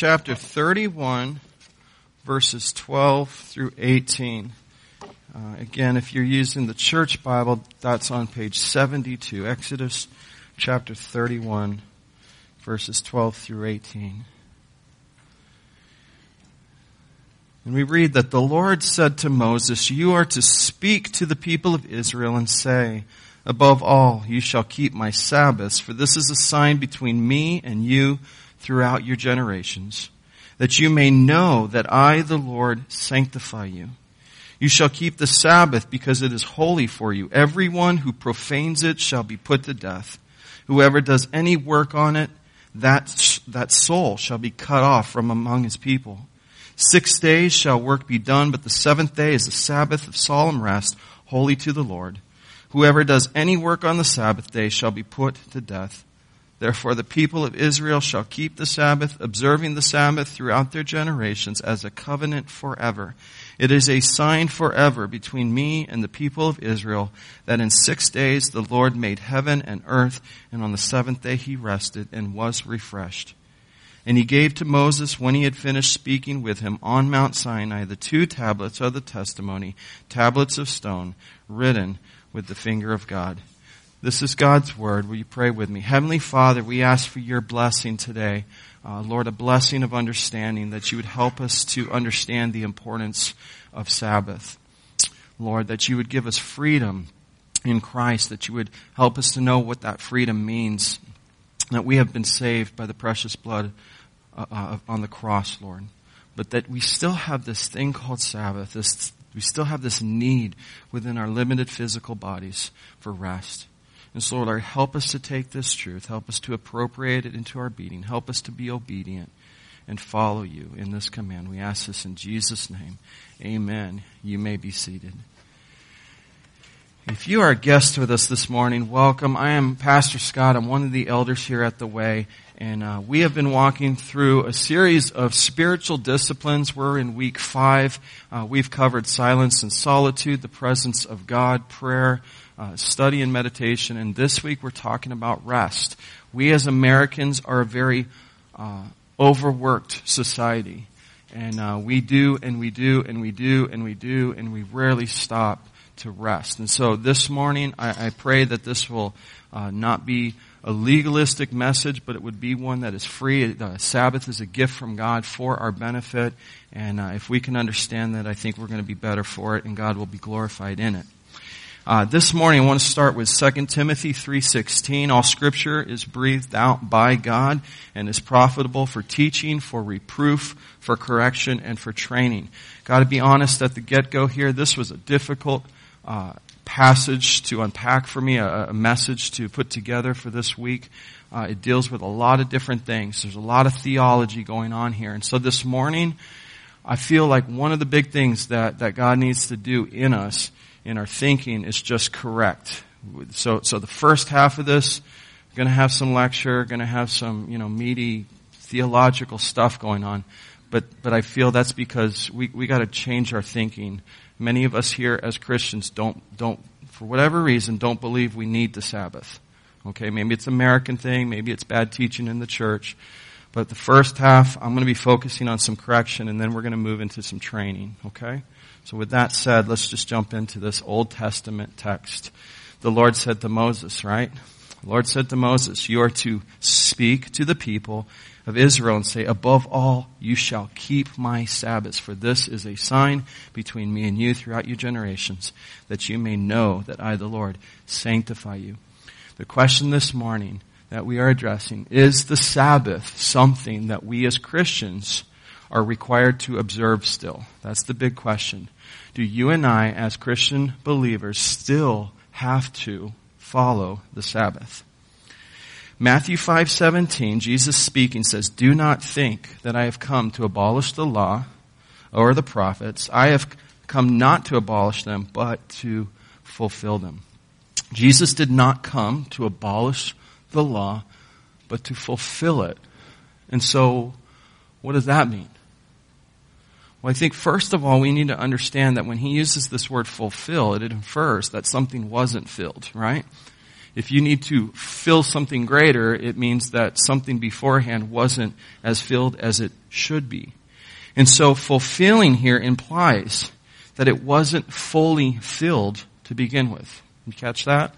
chapter 31, verses 12 through 18. Again, if you're using the church Bible, that's on page 72. Exodus chapter 31, verses 12 through 18. And we read that the Lord said to Moses, "You are to speak to the people of Israel and say, above all, you shall keep my Sabbaths, for this is a sign between me and you throughout your generations, that you may know that I, the Lord, sanctify you. You shall keep the Sabbath because it is holy for you. Everyone who profanes it shall be put to death. Whoever does any work on it, that soul shall be cut off from among his people. 6 days shall work be done, but the seventh day is the Sabbath of solemn rest, holy to the Lord. Whoever does any work on the Sabbath day shall be put to death. Therefore the people of Israel shall keep the Sabbath, observing the Sabbath throughout their generations as a covenant forever. It is a sign forever between me and the people of Israel that in 6 days the Lord made heaven and earth, and on the seventh day he rested and was refreshed. And he gave to Moses, when he had finished speaking with him on Mount Sinai, the 2 tablets of the testimony, tablets of stone, written with the finger of God." This is God's word. Will you pray with me? Heavenly Father, we ask for your blessing today. Lord, a blessing of understanding, that you would help us to understand the importance of Sabbath. Lord, that you would give us freedom in Christ, that you would help us to know what that freedom means, that we have been saved by the precious blood on the cross, Lord. But that we still have this thing called Sabbath. We still have this need within our limited physical bodies for rest. And so, Lord, help us to take this truth. Help us to appropriate it into our being. Help us to be obedient and follow you in this command. We ask this in Jesus' name. Amen. You may be seated. If you are a guest with us this morning, welcome. I am Pastor Scott. I'm one of the elders here at The Way. And we have been walking through a series of spiritual disciplines. We're in week 5. We've covered silence and solitude, the presence of God, prayer, study and meditation. And this week we're talking about rest. We as Americans are a very overworked society. And we do, and we do, and we do, and we do, and we rarely stop to rest. And so this morning I pray that this will not be a legalistic message, but it would be one that is free. The Sabbath is a gift from God for our benefit. And if we can understand that, I think we're going to be better for it, and God will be glorified in it. This morning I want to start with 2 Timothy 3:16. All Scripture is breathed out by God and is profitable for teaching, for reproof, for correction, and for training. Got to be honest at the get-go here. This was a difficult passage to unpack for me, a message to put together for this week. It deals with a lot of different things. There's a lot of theology going on here. And so this morning, I feel like one of the big things that God needs to do in us, in our thinking, is just correct. So the first half of this, going to have some lecture, going to have some, meaty theological stuff going on. But I feel that's because we got to change our thinking. Many of us here as Christians don't, for whatever reason, don't believe we need the Sabbath. Okay, maybe it's an American thing, maybe it's bad teaching in the church. But the first half, I'm going to be focusing on some correction, and then we're going to move into some training. Okay? So with that said, let's just jump into this Old Testament text. The Lord said to Moses, right? The Lord said to Moses, "You are to speak to the people of Israel and say, above all, you shall keep my Sabbaths, for this is a sign between me and you throughout your generations, that you may know that I, the Lord, sanctify you." The question this morning that we are addressing, is the Sabbath something that we as Christians are required to observe still? That's the big question. Do you and I, as Christian believers, still have to follow the Sabbath? Matthew 5:17, Jesus speaking says, "Do not think that I have come to abolish the law or the prophets. I have come not to abolish them, but to fulfill them." Jesus did not come to abolish the law, but to fulfill it. And so, what does that mean? Well, I think first of all, we need to understand that when he uses this word fulfill, it infers that something wasn't filled, right? If you need to fill something greater, it means that something beforehand wasn't as filled as it should be. And so fulfilling here implies that it wasn't fully filled to begin with. You catch that?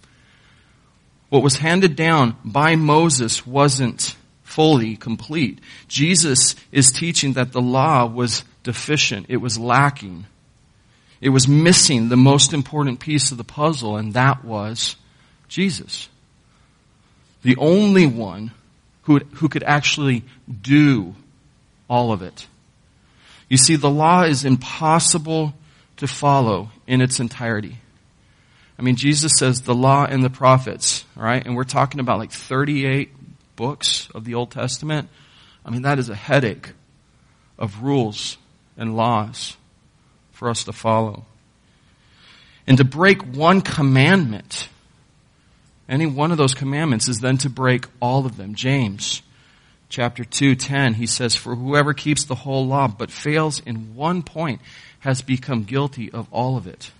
What was handed down by Moses wasn't fully complete. Jesus is teaching that the law was deficient. It was lacking. It was missing the most important piece of the puzzle, and that was Jesus. The only one who could actually do all of it. You see, the law is impossible to follow in its entirety. I mean, Jesus says the law and the prophets, right? And we're talking about like 38 books of the Old Testament. I mean, that is a headache of rules and laws for us to follow. And to break one commandment, any one of those commandments, is then to break all of them. James chapter 2:10, he says, "For whoever keeps the whole law but fails in one point has become guilty of all of it."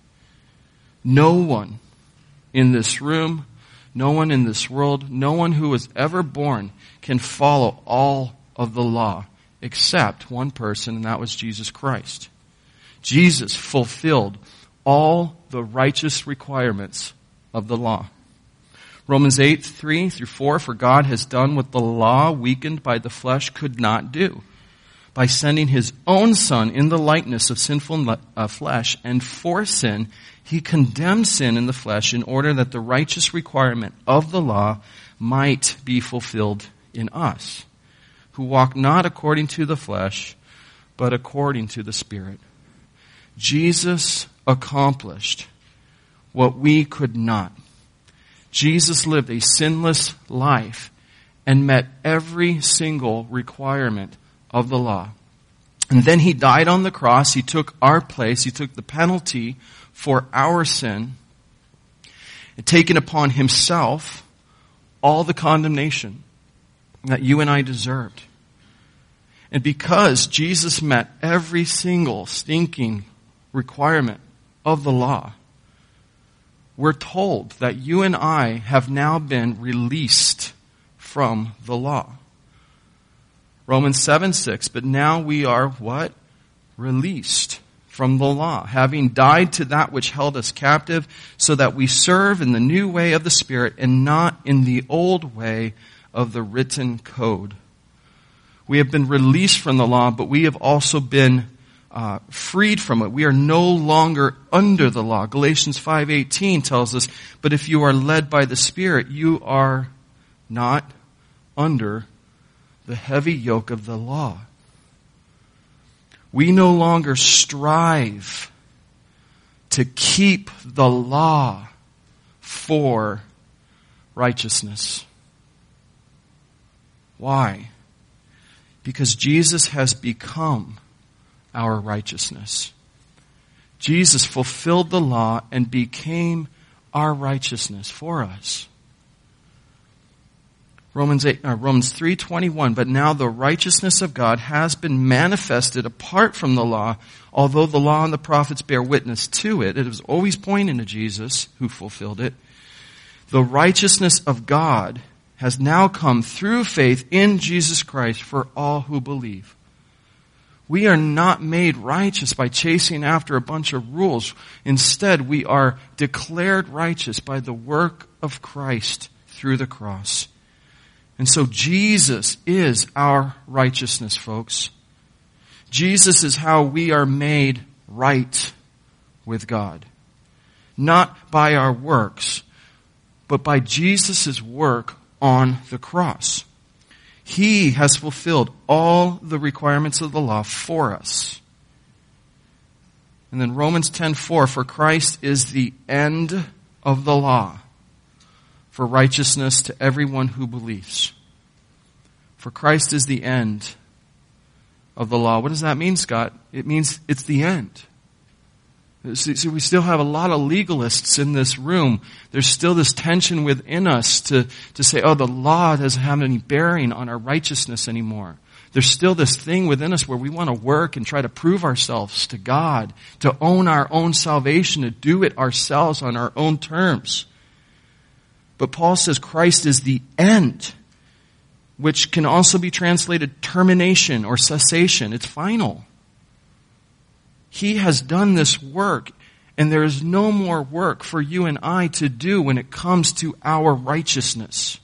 No one in this room, no one in this world, no one who was ever born can follow all of the law except one person, and that was Jesus Christ. Jesus fulfilled all the righteous requirements of the law. Romans 8:3-4, "For God has done what the law, weakened by the flesh, could not do, by sending his own Son in the likeness of sinful flesh, and for sin, he condemned sin in the flesh in order that the righteous requirement of the law might be fulfilled in us, who walk not according to the flesh, but according to the Spirit." Jesus accomplished what we could not. Jesus lived a sinless life and met every single requirement of the law. And then he died on the cross. He took our place. He took the penalty for our sin and taken upon himself all the condemnation that you and I deserved. And because Jesus met every single stinking requirement of the law, we're told that you and I have now been released from the law. Romans 7:6, "But now we are" what? "Released from the law, having died to that which held us captive, so that we serve in the new way of the Spirit and not in the old way of the written code." We have been released from the law, but we have also been freed from it. We are no longer under the law. Galatians 5:18 tells us, "But if you are led by the Spirit, you are not under the heavy yoke of the law." We no longer strive to keep the law for righteousness. Why? Because Jesus has become our righteousness. Jesus fulfilled the law and became our righteousness for us. Romans 3:21, "But now the righteousness of God has been manifested apart from the law, although the law and the prophets bear witness to it." It was always pointing to Jesus who fulfilled it. "The righteousness of God has now come through faith in Jesus Christ for all who believe." We are not made righteous by chasing after a bunch of rules. Instead, we are declared righteous by the work of Christ through the cross. And so Jesus is our righteousness, folks. Jesus is how we are made right with God. Not by our works, but by Jesus' work on the cross. He has fulfilled all the requirements of the law for us. And then Romans 10:4, "For Christ is the end of the law for righteousness to everyone who believes." For Christ is the end of the law. What does that mean, Scott? It means it's the end. See, we still have a lot of legalists in this room. There's still this tension within us to say, oh, the law doesn't have any bearing on our righteousness anymore. There's still this thing within us where we want to work and try to prove ourselves to God, to own our own salvation, to do it ourselves on our own terms. But Paul says Christ is the end, which can also be translated termination or cessation. It's final. He has done this work, and there is no more work for you and I to do when it comes to our righteousness.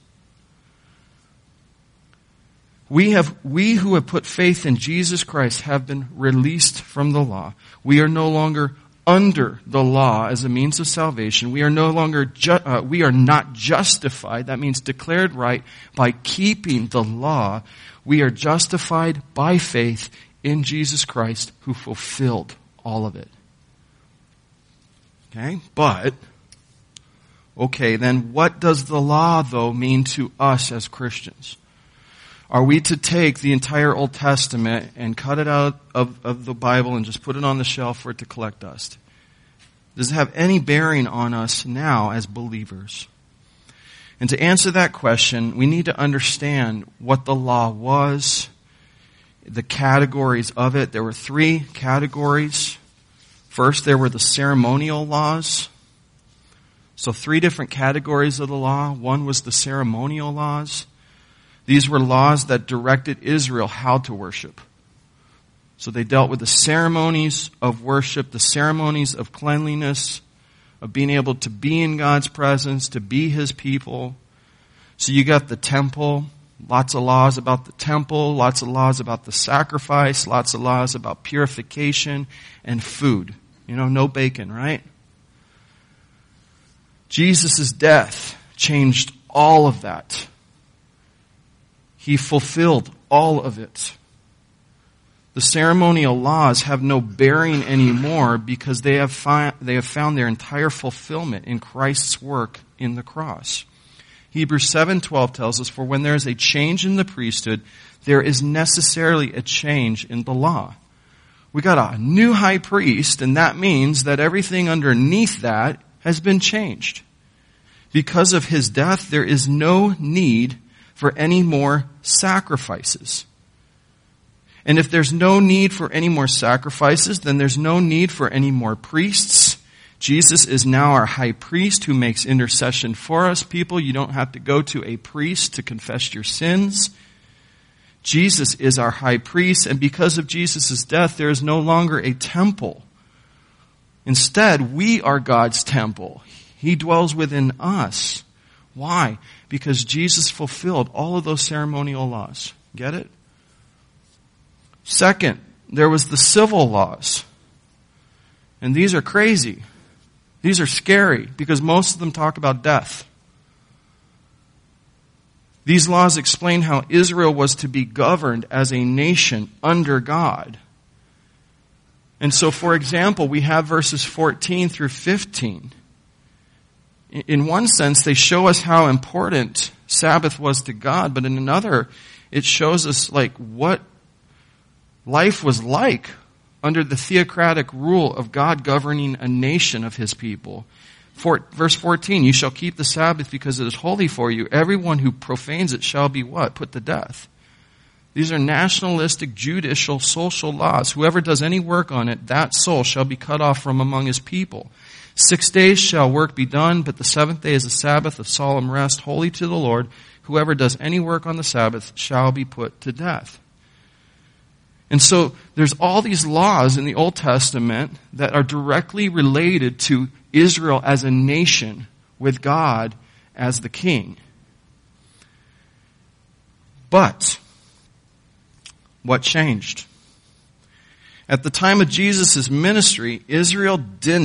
We who have put faith in Jesus Christ have been released from the law. We are no longer under the law as a means of salvation. We are no longer we are not justified. That means declared right by keeping the law. We are justified by faith in Jesus Christ, who fulfilled all of it. Okay, then what does the law though mean to us as Christians? Are we to take the entire Old Testament and cut it out of the Bible and just put it on the shelf for it to collect dust? Does it have any bearing on us now as believers? And to answer that question, we need to understand what the law was, the categories of it. There were 3 categories. First, there were the ceremonial laws. So 3 different categories of the law. One was the ceremonial laws. These were laws that directed Israel how to worship. So they dealt with the ceremonies of worship, the ceremonies of cleanliness, of being able to be in God's presence, to be His people. So you got the temple, lots of laws about the temple, lots of laws about the sacrifice, lots of laws about purification and food. No bacon, right? Jesus' death changed all of that. He fulfilled all of it. The ceremonial laws have no bearing anymore because they have found their entire fulfillment in Christ's work in the cross. Hebrews 7:12 tells us, "For when there is a change in the priesthood, there is necessarily a change in the law." We got a new high priest, and that means that everything underneath that has been changed. Because of His death, there is no need for any more sacrifices. And if there's no need for any more sacrifices, then there's no need for any more priests. Jesus is now our high priest who makes intercession for us. People, you don't have to go to a priest to confess your sins. Jesus is our high priest, and because of Jesus' death, there is no longer a temple. Instead, we are God's temple. He dwells within us. Why? Because Jesus fulfilled all of those ceremonial laws. Get it? Second, there was the civil laws. And these are crazy. These are scary because most of them talk about death. These laws explain how Israel was to be governed as a nation under God. And so, for example, we have verses 14 through 15. In one sense, they show us how important Sabbath was to God, but in another, it shows us what life was like under the theocratic rule of God governing a nation of His people. Verse 14, "You shall keep the Sabbath because it is holy for you. Everyone who profanes it shall be" what? Put to death. These are nationalistic, judicial, social laws. Whoever does any work on it, that soul shall be cut off from among his people. 6 days shall work be done, but the 7th day is a Sabbath of solemn rest, holy to the Lord. Whoever does any work on the Sabbath shall be put to death. And so there's all these laws in the Old Testament that are directly related to Israel as a nation with God as the king. But what changed? At the time of Jesus' ministry, Israel did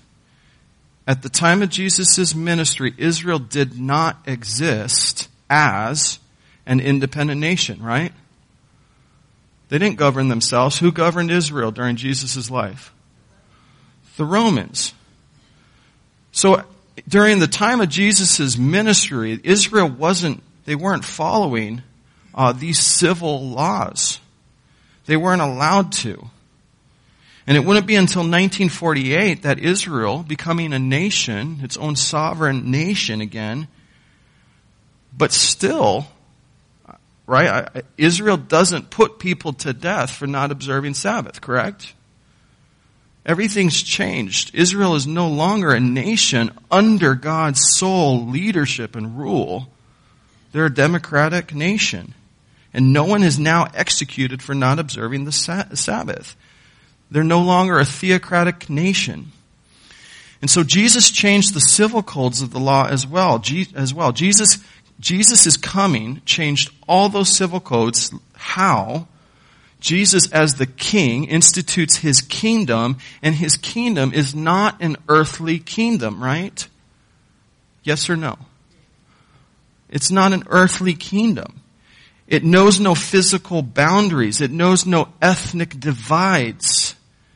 not exist as an independent nation, right? They didn't govern themselves. Who governed Israel during Jesus' life? The Romans. So during the time of Jesus' ministry, Israel weren't following these civil laws. They weren't allowed to. And it wouldn't be until 1948 that Israel, becoming a nation, its own sovereign nation again, but still, right, Israel doesn't put people to death for not observing Sabbath, correct? Everything's changed. Israel is no longer a nation under God's sole leadership and rule. They're a democratic nation. And no one is now executed for not observing the Sabbath. They're no longer a theocratic nation. And so Jesus changed the civil codes of the law as well. Jesus' coming changed all those civil codes. How? Jesus, as the king, institutes his kingdom, and his kingdom is not an earthly kingdom, right? Yes or no? It's not an earthly kingdom. It knows no physical boundaries. It knows no ethnic divides.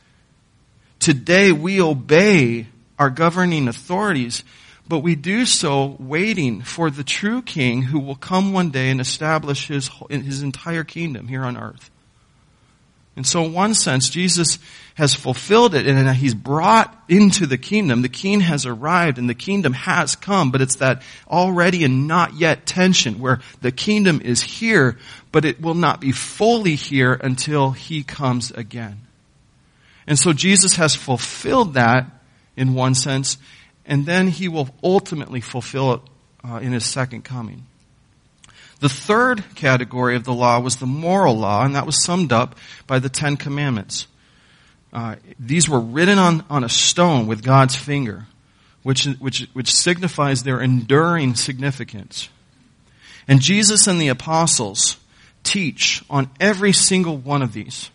Today we obey our governing authorities, but we do so waiting for the true king who will come one day and establish his entire kingdom here on earth. And so in one sense, Jesus has fulfilled it and he's brought into the kingdom. The king has arrived and the kingdom has come, but it's that already and not yet tension where the kingdom is here, but it will not be fully here until he comes again. And so Jesus has fulfilled that in one sense, and then he will ultimately fulfill it in his second coming. The third category of the law was the moral law, and that was summed up by the Ten Commandments. These were written on a stone with God's finger, which signifies their enduring significance. And Jesus and the apostles teach on every single one of these.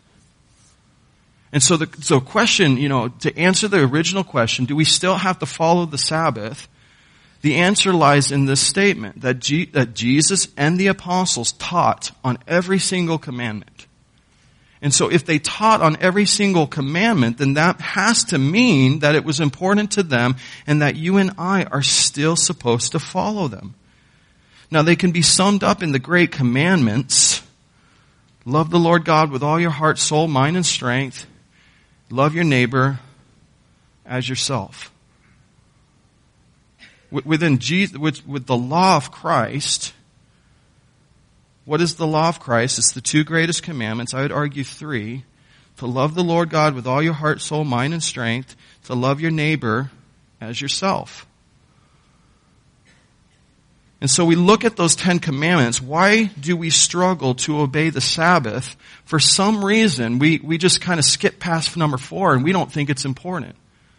And so the question, to answer the original question, do we still have to follow the Sabbath? The answer lies in this statement, that Jesus and the apostles taught on every single commandment. And so if they taught on every single commandment, then that has to mean that it was important to them and that you and I are still supposed to follow them. Now they can be summed up in the great commandments. Love the Lord God with all your heart, soul, mind, and strength. Love your neighbor as yourself. Within Jesus, with the law of Christ, what is the law of Christ? It's the two greatest commandments. I would argue three. To love the Lord God with all your heart, soul, mind, and strength. To love your neighbor as yourself. And so we look at those 10 commandments. Why do we struggle to obey the Sabbath? For some reason, we just kind of skip past number 4 and we don't think it's important.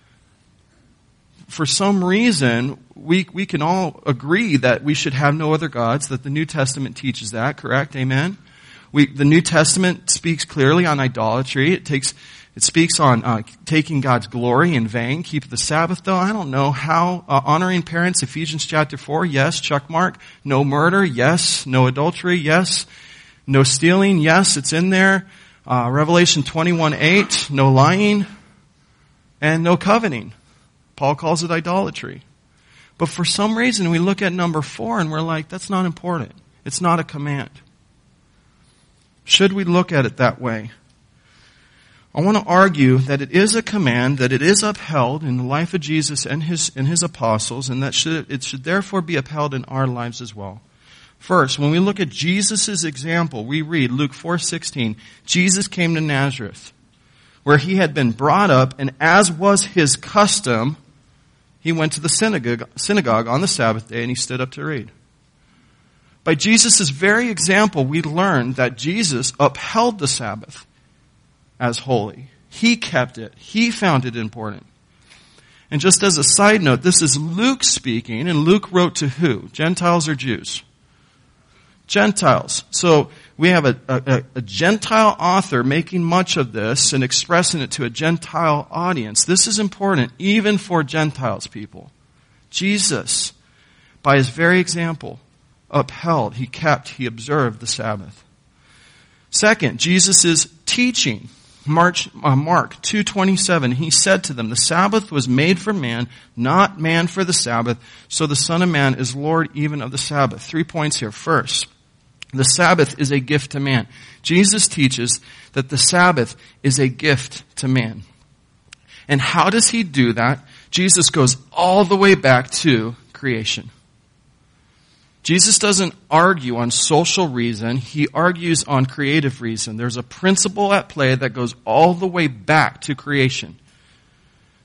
For some reason, we can all agree that we should have no other gods, that the New Testament teaches that, correct? Amen? The New Testament speaks clearly on idolatry. It speaks on taking God's glory in vain. Keep the Sabbath, though. I don't know how. Honoring parents, Ephesians chapter 4, yes, check mark. No murder, yes. No adultery, yes. No stealing, yes, it's in there. Revelation 21:8, no lying. And no coveting. Paul calls it idolatry. But for some reason, we look at number 4 and we're like, that's not important. It's not a command. Should we look at it that way? I want to argue that it is a command, that it is upheld in the life of Jesus and his apostles, and that it should therefore be upheld in our lives as well. First, when we look at Jesus' example, we read Luke 4:16, Jesus came to Nazareth, where he had been brought up, and as was his custom, he went to the synagogue on the Sabbath day and he stood up to read. By Jesus' very example, we learn that Jesus upheld the Sabbath as holy. He kept it. He found it important. And just as a side note, this is Luke speaking, and Luke wrote to who? Gentiles or Jews? Gentiles. So we have a Gentile author making much of this and expressing it to a Gentile audience. This is important even for Gentiles, people. Jesus, by his very example, upheld, he kept, he observed the Sabbath. Second, Jesus' teaching. Mark 2:27, he said to them, the Sabbath was made for man, not man for the Sabbath, so the Son of Man is Lord even of the Sabbath. 3 points here. First, the Sabbath is a gift to man. Jesus teaches that the Sabbath is a gift to man. And how does he do that? Jesus goes all the way back to creation. Jesus doesn't argue on social reason. He argues on creative reason. There's a principle at play that goes all the way back to creation.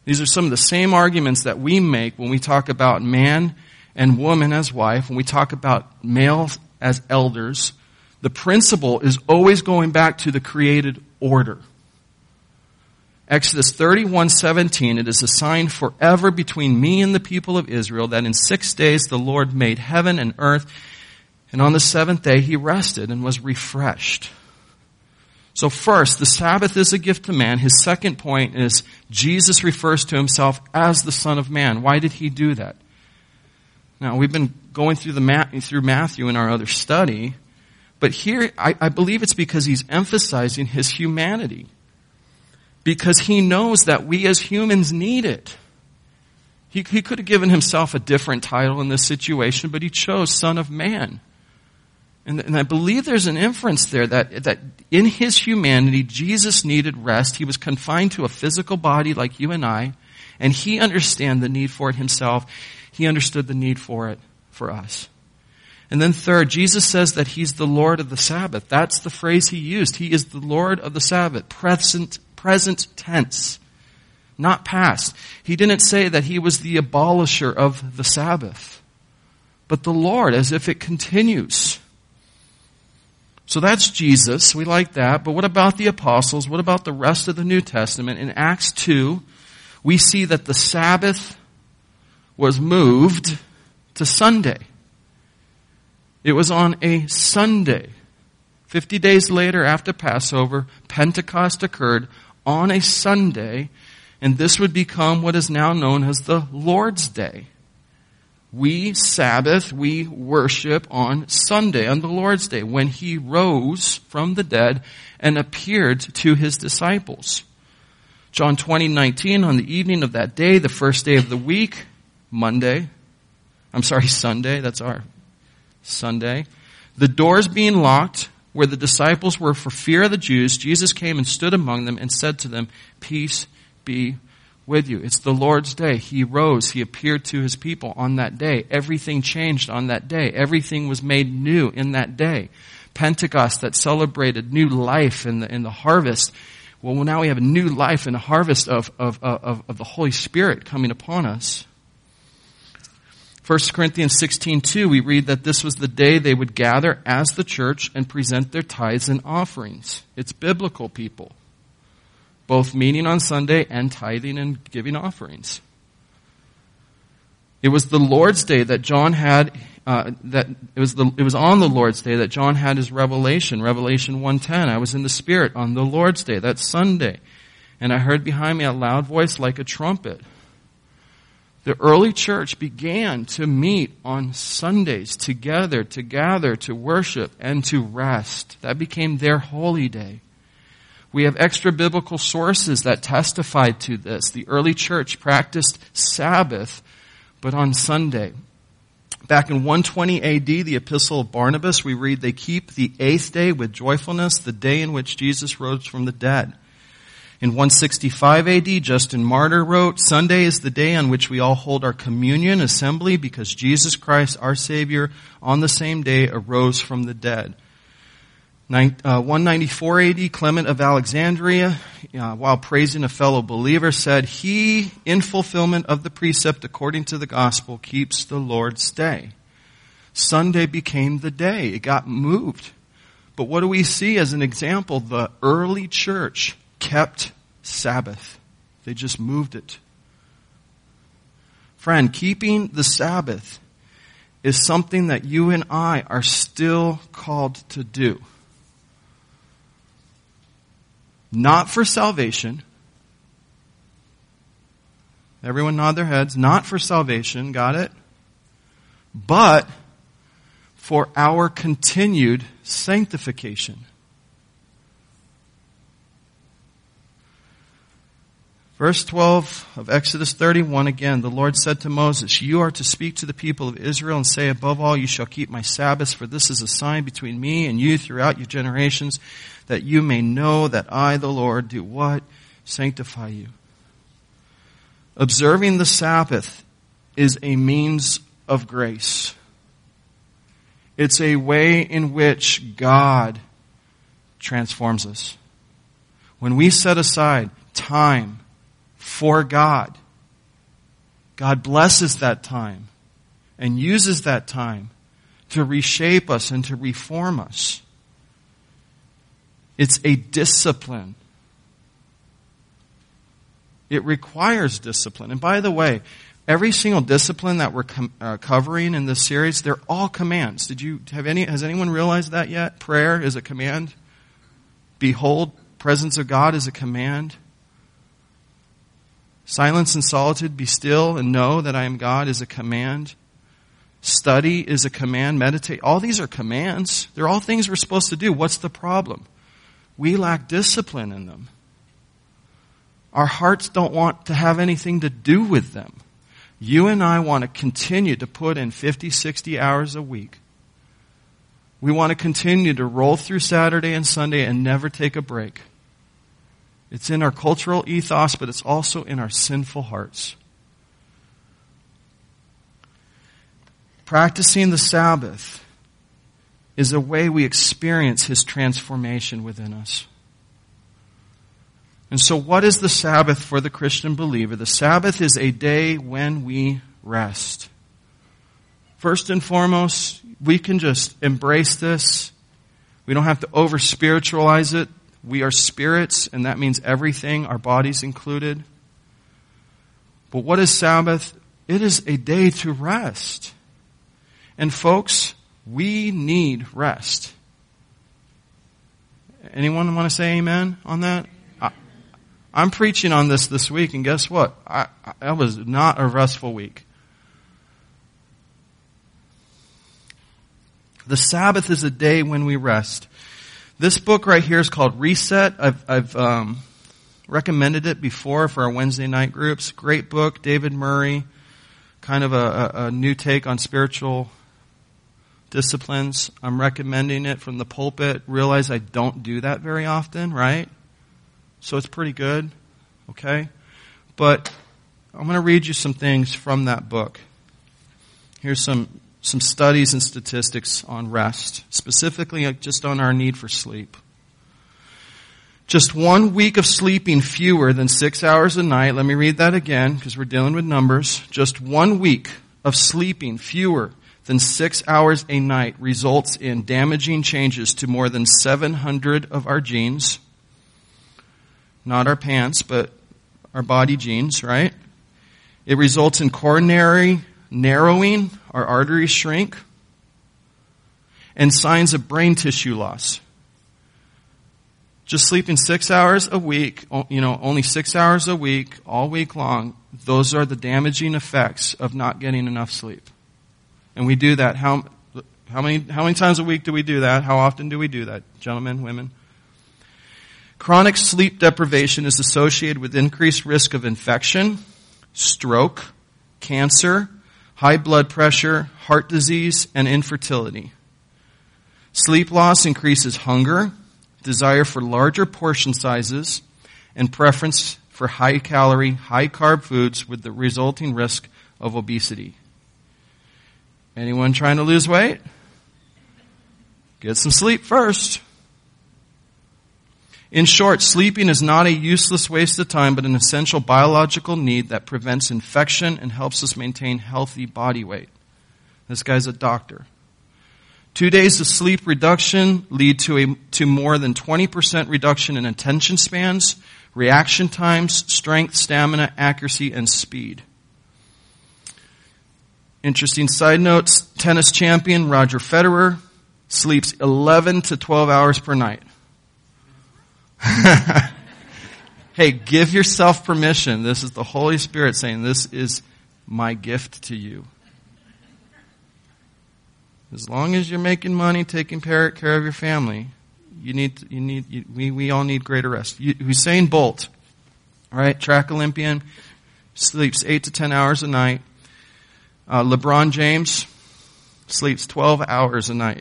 These are some of the same arguments that we make when we talk about man and woman as wife, when we talk about males as elders. The principle is always going back to the created order. Exodus 31:17, it is a sign forever between me and the people of Israel that in 6 days the Lord made heaven and earth, and on the seventh day he rested and was refreshed. So first, the Sabbath is a gift to man. His second point is Jesus refers to himself as the Son of Man. Why did he do that? Now, we've been going through Matthew in our other study, but here I believe it's because he's emphasizing his humanity. Because he knows that we as humans need it. He could have given himself a different title in this situation, but he chose Son of Man. And I believe there's an inference there that in his humanity, Jesus needed rest. He was confined to a physical body like you and I, and he understood the need for it himself. He understood the need for it for us. And then third, Jesus says that he's the Lord of the Sabbath. That's the phrase he used. He is the Lord of the Sabbath. Present tense, not past. He didn't say that he was the abolisher of the Sabbath, but the Lord, as if it continues. So that's Jesus. We like that. But what about the apostles? What about the rest of the New Testament? In Acts 2, we see that the Sabbath was moved to Sunday. It was on a Sunday. 50 days later after Passover, Pentecost occurred on a Sunday, and this would become what is now known as the Lord's Day. We Sabbath, we worship on Sunday, on the Lord's Day, when he rose from the dead and appeared to his disciples. John 20:19, on the evening of that day, the first day of the week, Sunday, that's our Sunday, the doors being locked, where the disciples were for fear of the Jews, Jesus came and stood among them and said to them, "Peace be with you." It's the Lord's Day. He rose. He appeared to his people on that day. Everything changed on that day. Everything was made new in that day. Pentecost that celebrated new life in the harvest. Well, now we have a new life and a harvest of the Holy Spirit coming upon us. 1 Corinthians 16:2, we read that this was the day they would gather as the church and present their tithes and offerings. It's biblical, people. Both meeting on Sunday and tithing and giving offerings. It was the Lord's Day that John had, it was on the Lord's Day that John had his revelation. Revelation 1:10, I was in the Spirit on the Lord's Day, that's Sunday. And I heard behind me a loud voice like a trumpet. The early church began to meet on Sundays together, to gather, to worship, and to rest. That became their holy day. We have extra biblical sources that testified to this. The early church practiced Sabbath, but on Sunday. Back in 120 AD, the Epistle of Barnabas, we read, they keep the 8th day with joyfulness, the day in which Jesus rose from the dead. In 165 AD, Justin Martyr wrote, Sunday is the day on which we all hold our communion assembly because Jesus Christ, our Savior, on the same day arose from the dead. 194 AD, Clement of Alexandria, while praising a fellow believer, said, he, in fulfillment of the precept according to the gospel, keeps the Lord's day. Sunday became the day. It got moved. But what do we see as an example? The early church kept Sabbath. They just moved it. Friend, keeping the Sabbath is something that you and I are still called to do. Not for salvation. Everyone nod their heads. Not for salvation, got it? But for our continued sanctification. Verse 12 of Exodus 31, again, the Lord said to Moses, you are to speak to the people of Israel and say, above all, you shall keep my Sabbaths, for this is a sign between me and you throughout your generations, that you may know that I, the Lord, do what? Sanctify you. Observing the Sabbath is a means of grace. It's a way in which God transforms us. When we set aside time for God. God blesses that time and uses that time to reshape us and to reform us. It's a discipline. It requires discipline. And by the way, every single discipline that we're covering in this series, they're all commands. Has anyone realized that yet? Prayer is a command. Behold, presence of God is a command. Silence and solitude, be still and know that I am God is a command. Study is a command. Meditate. All these are commands. They're all things we're supposed to do. What's the problem? We lack discipline in them. Our hearts don't want to have anything to do with them. You and I want to continue to put in 50, 60 hours a week. We want to continue to roll through Saturday and Sunday and never take a break. It's in our cultural ethos, but it's also in our sinful hearts. Practicing the Sabbath is a way we experience His transformation within us. And so what is the Sabbath for the Christian believer? The Sabbath is a day when we rest. First and foremost, we can just embrace this. We don't have to over-spiritualize it. We are spirits, and that means everything, our bodies included. But what is Sabbath? It is a day to rest. And folks, we need rest. Anyone want to say amen on that? I'm preaching on this week, and guess what? That was not a restful week. The Sabbath is a day when we rest. This book right here is called Reset. I've recommended it before for our Wednesday night groups. Great book, David Murray. Kind of a new take on spiritual disciplines. I'm recommending it from the pulpit. Realize I don't do that very often, right? So it's pretty good, okay? But I'm going to read you some things from that book. Here's some studies and statistics on rest, specifically just on our need for sleep. Just 1 week of sleeping fewer than 6 hours a night. Let me read that again because we're dealing with numbers. Just 1 week of sleeping fewer than 6 hours a night results in damaging changes to more than 700 of our genes. Not our pants, but our body genes, right? It results in coronary narrowing, our arteries shrink, and signs of brain tissue loss. Just sleeping 6 hours a week, only 6 hours a week, all week long, those are the damaging effects of not getting enough sleep. And we do that. How many times a week do we do that? How often do we do that? Gentlemen, women? Chronic sleep deprivation is associated with increased risk of infection, stroke, cancer, high blood pressure, heart disease, and infertility. Sleep loss increases hunger, desire for larger portion sizes, and preference for high-calorie, high-carb foods with the resulting risk of obesity. Anyone trying to lose weight? Get some sleep first. In short, sleeping is not a useless waste of time, but an essential biological need that prevents infection and helps us maintain healthy body weight. This guy's a doctor. 2 days of sleep reduction lead to more than 20% reduction in attention spans, reaction times, strength, stamina, accuracy, and speed. Interesting side notes, tennis champion Roger Federer sleeps 11 to 12 hours per night. Hey, give yourself permission. This is the Holy Spirit saying, this is my gift to you. As long as you're making money, taking care of your family, we all need greater rest. Usain Bolt, right? Track Olympian, sleeps 8 to 10 hours a night. LeBron James sleeps 12 hours a night.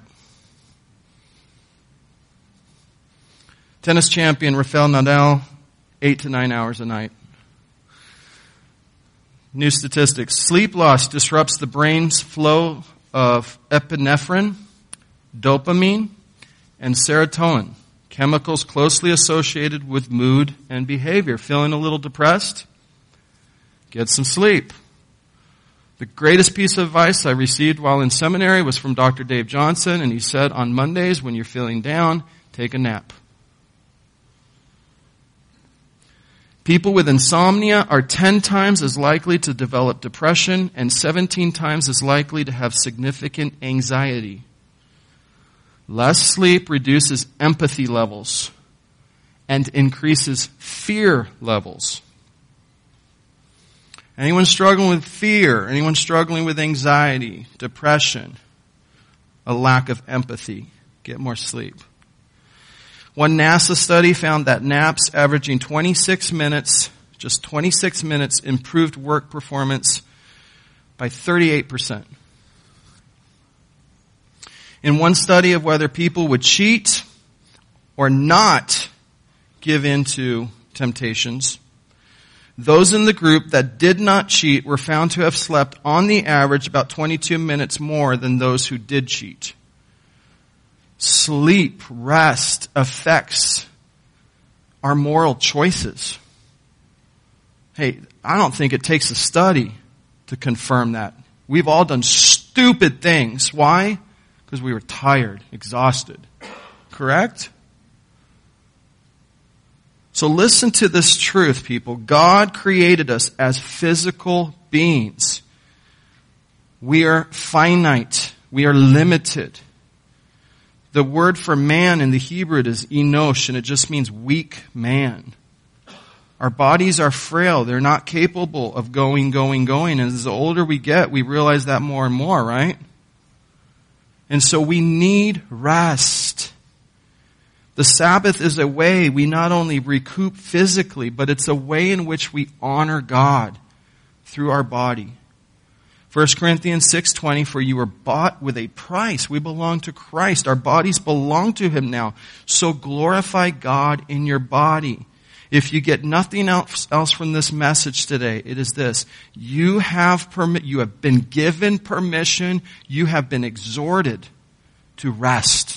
Tennis champion Rafael Nadal, 8 to 9 hours a night. New statistics. Sleep loss disrupts the brain's flow of epinephrine, dopamine, and serotonin, chemicals closely associated with mood and behavior. Feeling a little depressed? Get some sleep. The greatest piece of advice I received while in seminary was from Dr. Dave Johnson, and he said, on Mondays when you're feeling down, take a nap. People with insomnia are 10 times as likely to develop depression and 17 times as likely to have significant anxiety. Less sleep reduces empathy levels and increases fear levels. Anyone struggling with fear, anyone struggling with anxiety, depression, a lack of empathy, get more sleep. One NASA study found that naps averaging 26 minutes, just 26 minutes, improved work performance by 38%. In one study of whether people would cheat or not give in to temptations, those in the group that did not cheat were found to have slept on the average about 22 minutes more than those who did cheat. Sleep, rest affects our moral choices. Hey, I don't think it takes a study to confirm that. We've all done stupid things. Why? Because we were tired, exhausted. Correct? So listen to this truth, people. God created us as physical beings. We are finite. We are limited. The word for man in the Hebrew is enosh, and it just means weak man. Our bodies are frail. They're not capable of going. And as the older we get, we realize that more and more, right? And so we need rest. The Sabbath is a way we not only recoup physically, but it's a way in which we honor God through our body. 1 Corinthians 6:20, for you were bought with a price. We belong to Christ. Our bodies belong to Him now. So glorify God in your body. If you get nothing else from this message today, it is this. You have been given permission. You have been exhorted to rest.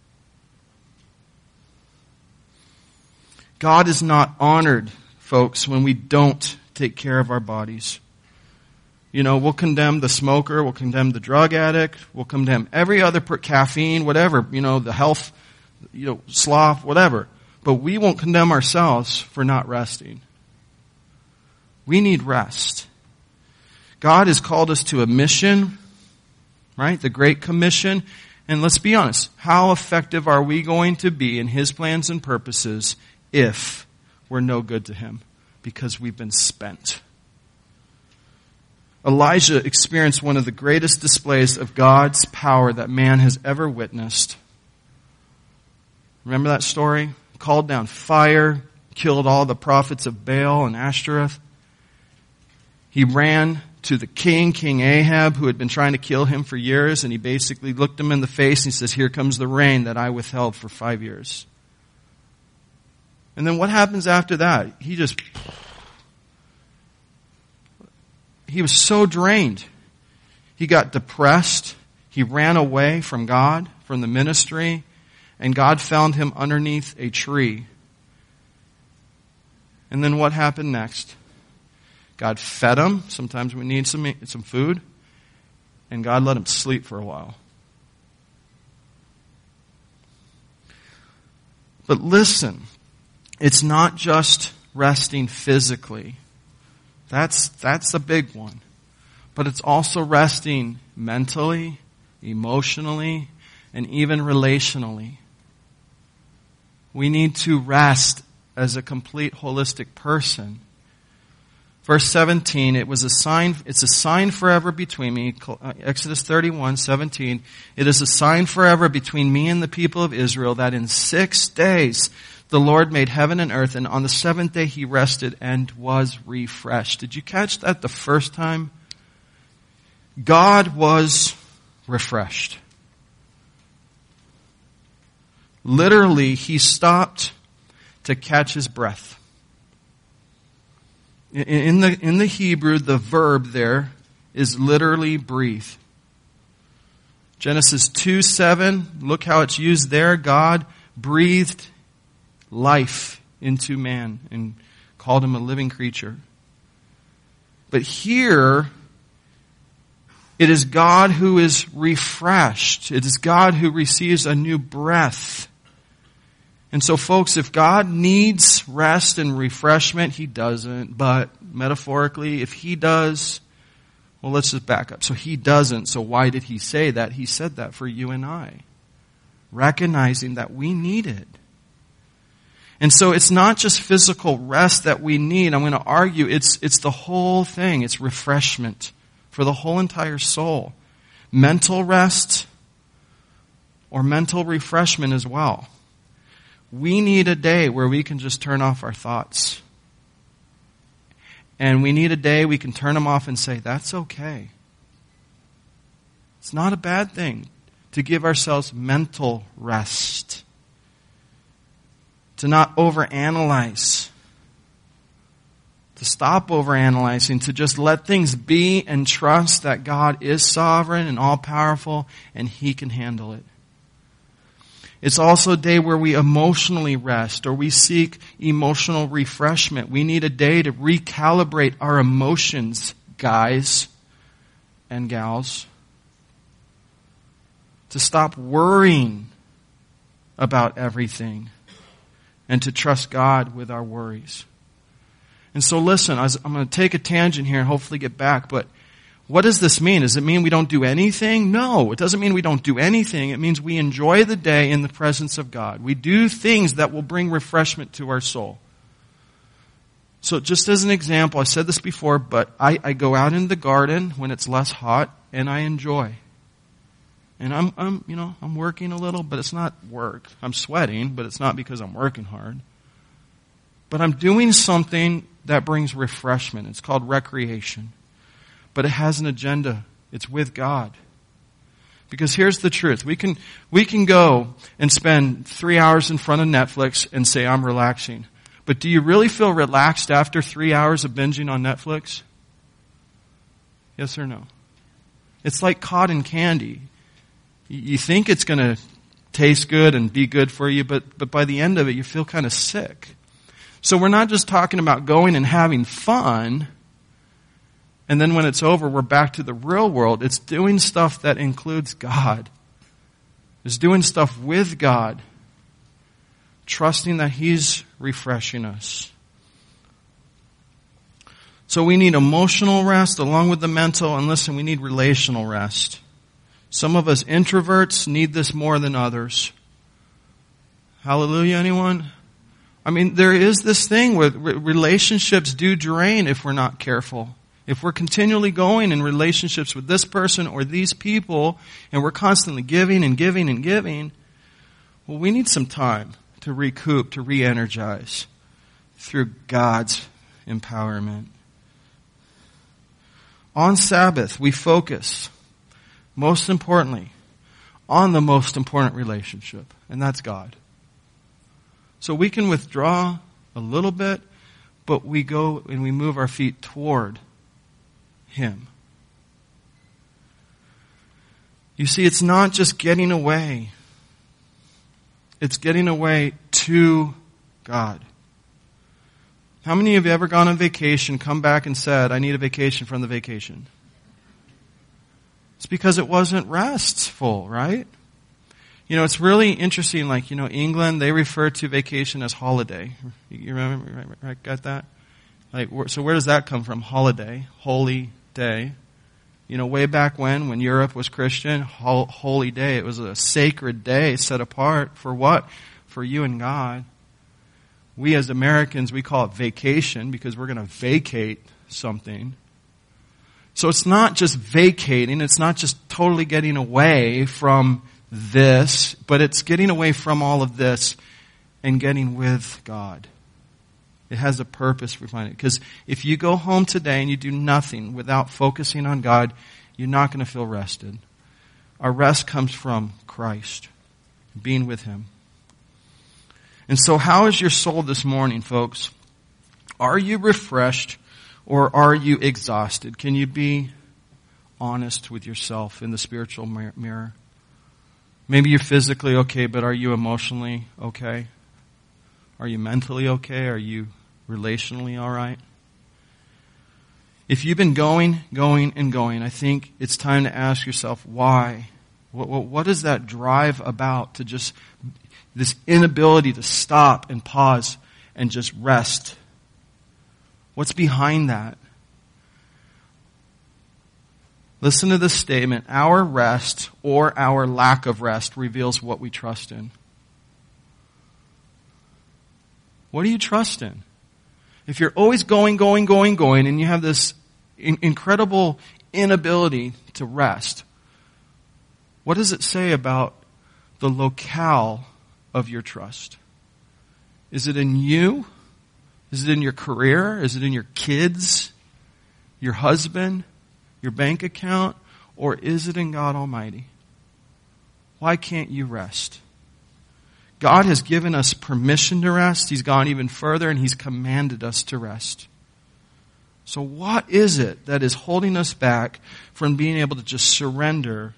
God is not honored, folks, when we don't take care of our bodies. You know, we'll condemn the smoker, we'll condemn the drug addict, we'll condemn every other caffeine, whatever, the health, sloth, whatever. But we won't condemn ourselves for not resting. We need rest. God has called us to a mission, right? The Great Commission. And let's be honest, how effective are we going to be in His plans and purposes if we're no good to Him? Because we've been spent. Elijah experienced one of the greatest displays of God's power that man has ever witnessed. Remember that story? Called down fire, killed all the prophets of Baal and Ashtoreth. He ran to the king, King Ahab, who had been trying to kill him for years, and he basically looked him in the face and he says, here comes the rain that I withheld for 5 years. And then what happens after that? He was so drained. He got depressed. He ran away from God, from the ministry, and God found him underneath a tree. And then what happened next? God fed him. Sometimes we need some food. And God let him sleep for a while. But listen, it's not just resting physically. That's a big one. But it's also resting mentally, emotionally, and even relationally. We need to rest as a complete holistic person. Verse 17, it's a sign forever between me. Exodus 31:17. It is a sign forever between me and the people of Israel that in 6 days the Lord made heaven and earth, and on the seventh day He rested and was refreshed. Did you catch that the first time? God was refreshed. Literally, He stopped to catch His breath. In the Hebrew, the verb there is literally breathe. Genesis 2:7, look how it's used there. God breathed life into man and called him a living creature. But here, it is God who is refreshed. It is God who receives a new breath. And so folks, if God needs rest and refreshment, He doesn't. But metaphorically, if He does, well, let's just back up. So He doesn't. So why did He say that? He said that for you and I, recognizing that we need it. And so it's not just physical rest that we need. I'm going to argue it's the whole thing. It's refreshment for the whole entire soul. Mental rest or mental refreshment as well. We need a day where we can just turn off our thoughts. And we need a day we can turn them off and say, that's okay. It's not a bad thing to give ourselves mental rest. To not overanalyze. To stop overanalyzing. To just let things be and trust that God is sovereign and all-powerful and He can handle it. It's also a day where we emotionally rest or we seek emotional refreshment. We need a day to recalibrate our emotions, guys and gals. To stop worrying about everything and to trust God with our worries. And so listen, I'm going to take a tangent here and hopefully get back, but what does this mean? Does it mean we don't do anything? No, it doesn't mean we don't do anything. It means we enjoy the day in the presence of God. We do things that will bring refreshment to our soul. So just as an example, I said this before, but I go out in the garden when it's less hot and I enjoy. And I'm working a little, but it's not work. I'm sweating, but it's not because I'm working hard. But I'm doing something that brings refreshment. It's called recreation. But it has an agenda. It's with God. Because here's the truth. We can go and spend 3 hours in front of Netflix and say, I'm relaxing. But do you really feel relaxed after 3 hours of binging on Netflix? Yes or no? It's like cotton candy. You think it's going to taste good and be good for you, but by the end of it, you feel kind of sick. So we're not just talking about going and having fun, and then when it's over, we're back to the real world. It's doing stuff that includes God. It's doing stuff with God. Trusting that He's refreshing us. So we need emotional rest along with the mental. And listen, we need relational rest. Some of us introverts need this more than others. Hallelujah, anyone? I mean, there is this thing where relationships do drain if we're not careful. If we're continually going in relationships with this person or these people, and we're constantly giving and giving and giving, well, we need some time to recoup, to re-energize through God's empowerment. On Sabbath, we focus, most importantly, on the most important relationship, and that's God. So we can withdraw a little bit, but we go and we move our feet toward Him. You see, it's not just getting away. It's getting away to God. How many of you ever gone on vacation, come back and said, I need a vacation from the vacation? It's because it wasn't restful, right? You know, it's really interesting, like, England, they refer to vacation as holiday. You remember, right, got that? Like, so where does that come from? Holiday, holy day. Way back when Europe was Christian, holy day. It was a sacred day set apart for what? For you and God. We as Americans, we call it vacation because we're going to vacate something. So it's not just vacating, it's not just totally getting away from this, but it's getting away from all of this and getting with God. It has a purpose for finding it. Because if you go home today and you do nothing without focusing on God, you're not going to feel rested. Our rest comes from Christ, being with Him. And so how is your soul this morning, folks? Are you refreshed or are you exhausted? Can you be honest with yourself in the spiritual mirror? Maybe you're physically okay, but are you emotionally okay? Are you mentally okay? Are you relationally all right? If you've been going, I think it's time to ask yourself, why? What is that drive about to just, this inability to stop and pause and just rest? What's behind that? Listen to this statement. Our rest or our lack of rest reveals what we trust in. What do you trust in? If you're always going, and you have this incredible inability to rest, what does it say about the locale of your trust? Is it in you? Is it in your career? Is it in your kids? Your husband? Your bank account? Or is it in God Almighty? Why can't you rest? God has given us permission to rest. He's gone even further and He's commanded us to rest. So what is it that is holding us back from being able to just surrender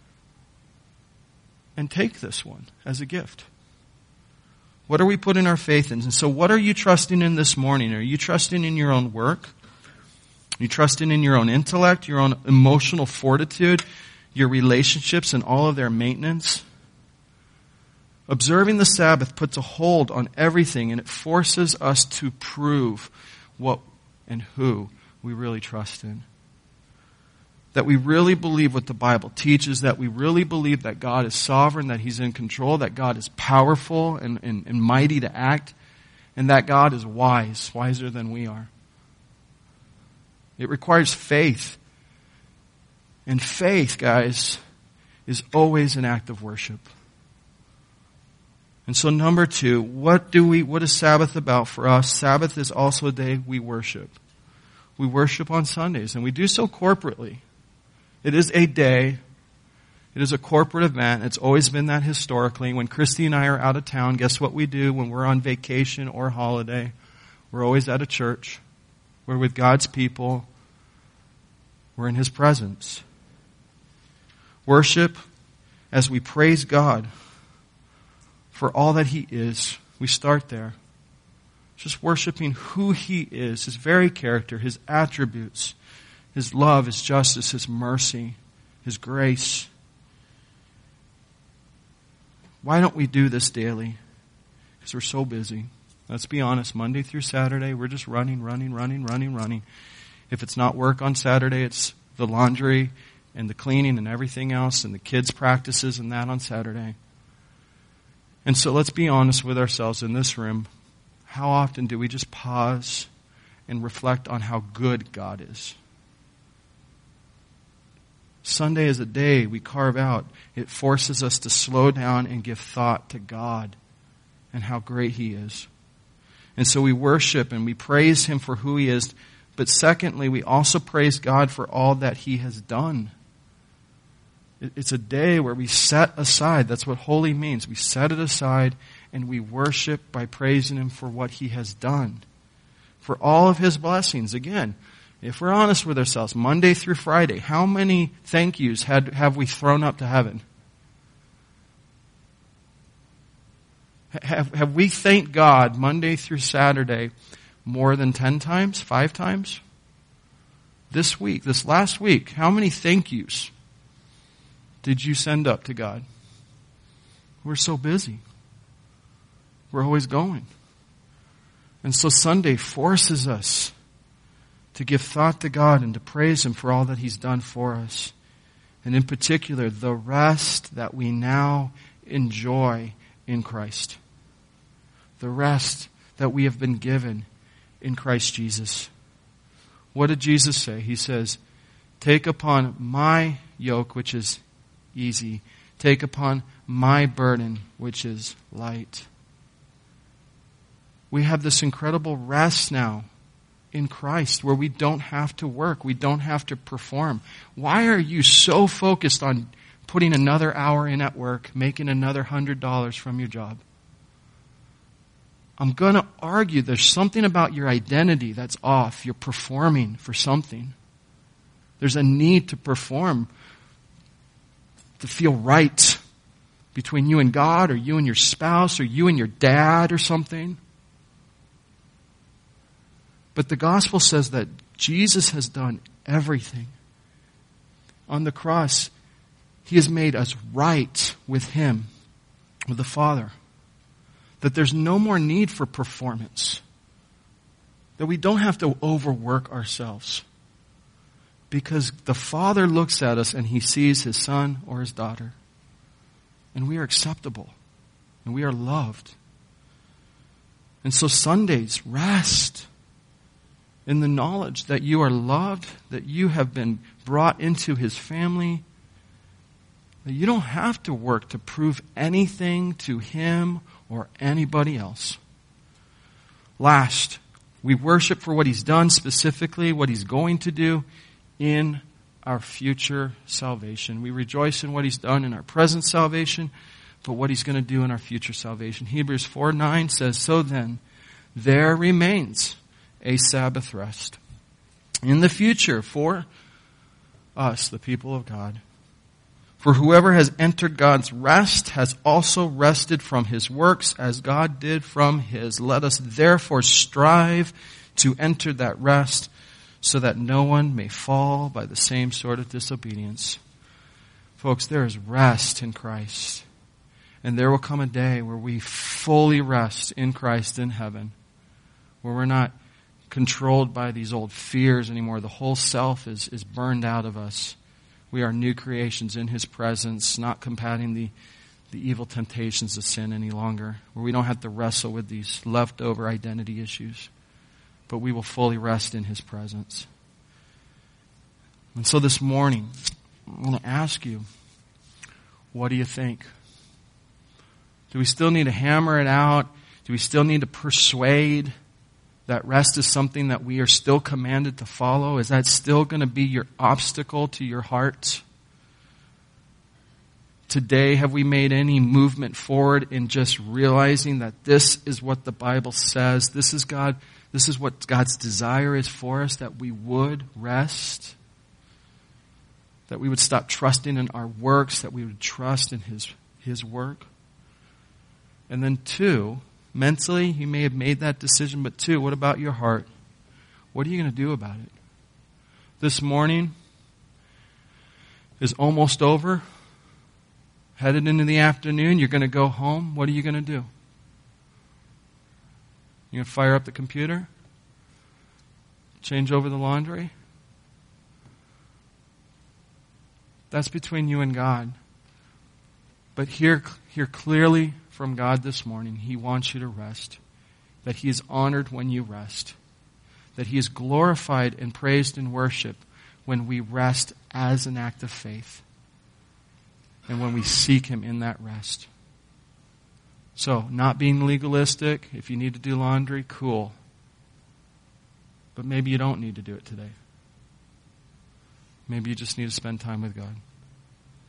and take this one as a gift? What are we putting our faith in? And so what are you trusting in this morning? Are you trusting in your own work? Are you trusting in your own intellect, your own emotional fortitude, your relationships and all of their maintenance? Observing the Sabbath puts a hold on everything, and it forces us to prove what and who we really trust in. That we really believe what the Bible teaches, that we really believe that God is sovereign, that He's in control, that God is powerful and mighty to act, and that God is wise, wiser than we are. It requires faith. And faith, guys, is always an act of worship. And so number 2, what is Sabbath about for us? Sabbath is also a day we worship. We worship on Sundays, and we do so corporately. It is a day. It is a corporate event. It's always been that historically. When Christy and I are out of town, guess what we do when we're on vacation or holiday? We're always at a church. We're with God's people. We're in His presence. Worship as we praise God for all that He is. We start there. Just worshiping who He is, His very character, His attributes, His love, His justice, His mercy, His grace. Why don't we do this daily? Because we're so busy. Let's be honest, Monday through Saturday, we're just running. If it's not work on Saturday, it's the laundry and the cleaning and everything else and the kids' practices and that on Saturday. And so let's be honest with ourselves in this room. How often do we just pause and reflect on how good God is? Sunday is a day we carve out. It forces us to slow down and give thought to God and how great He is. And so we worship and we praise Him for who He is. But secondly, we also praise God for all that He has done. It's a day where we set aside. That's what holy means. We set it aside and we worship by praising Him for what He has done. For all of His blessings. Again, if we're honest with ourselves, Monday through Friday, how many thank yous have we thrown up to heaven? Have we thanked God Monday through Saturday more than 10 times? 5 times? This week, this last week, how many thank yous did you send up to God? We're so busy. We're always going. And so Sunday forces us to give thought to God and to praise Him for all that He's done for us. And in particular, the rest that we now enjoy in Christ. The rest that we have been given in Christ Jesus. What did Jesus say? He says, take upon my yoke, which is easy. Take upon my burden, which is light. We have this incredible rest now in Christ where we don't have to work. We don't have to perform. Why are you so focused on putting another hour in at work, making another $100 from your job? I'm going to argue there's something about your identity that's off. You're performing for something. There's a need to perform to feel right between you and God or you and your spouse or you and your dad or something. But the gospel says that Jesus has done everything. On the cross, He has made us right with Him, with the Father. That there's no more need for performance. That we don't have to overwork ourselves. Because the Father looks at us and He sees His son or His daughter. And we are acceptable. And we are loved. And so Sundays, rest in the knowledge that you are loved, that you have been brought into His family, that you don't have to work to prove anything to Him or anybody else. Last, we worship for what He's done, specifically what He's going to do in our future salvation. We rejoice in what He's done in our present salvation, but what He's going to do in our future salvation. Hebrews 4:9 says, "So then, there remains a Sabbath rest in the future for us, the people of God. For whoever has entered God's rest has also rested from his works as God did from His. Let us therefore strive to enter that rest so that no one may fall by the same sort of disobedience." Folks, there is rest in Christ. And there will come a day where we fully rest in Christ in heaven, where we're not controlled by these old fears anymore. The whole self is burned out of us. We are new creations in His presence, not combating the evil temptations of sin any longer, where we don't have to wrestle with these leftover identity issues, but we will fully rest in His presence. And so this morning, I'm going to ask you, what do you think? Do we still need to hammer it out? Do we still need to persuade that rest is something that we are still commanded to follow? Is that still going to be your obstacle to your heart? Today, have we made any movement forward in just realizing that this is what the Bible says? This is what God's desire is for us, that we would rest, that we would stop trusting in our works, that we would trust in His work. And then 2, mentally, you may have made that decision, but 2, what about your heart? What are you going to do about it? This morning is almost over. Headed into the afternoon, you're going to go home. What are you going to do? You're going to fire up the computer? Change over the laundry? That's between you and God. But hear clearly from God this morning, He wants you to rest. That He is honored when you rest. That He is glorified and praised in worship when we rest as an act of faith. And when we seek Him in that rest. So, not being legalistic, if you need to do laundry, cool. But maybe you don't need to do it today. Maybe you just need to spend time with God.